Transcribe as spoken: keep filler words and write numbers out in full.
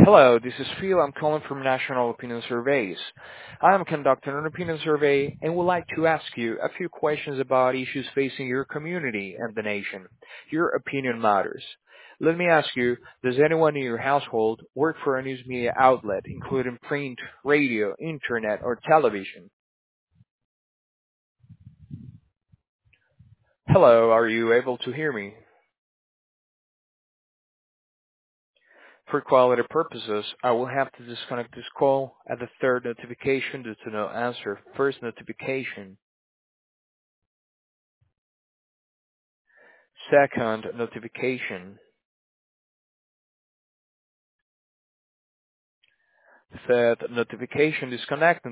Hello, this is Phil. I'm calling from National Opinion Surveys. I am conducting an opinion survey and would like to ask you a few questions about issues facing your community and the nation. Your opinion matters. Let me ask you, does anyone in your household work for a news media outlet, including print, radio, internet, or television? Hello, are you able to hear me? For quality purposes, I will have to disconnect this call at the third notification due to no answer. First notification. Second notification. Third notification disconnect.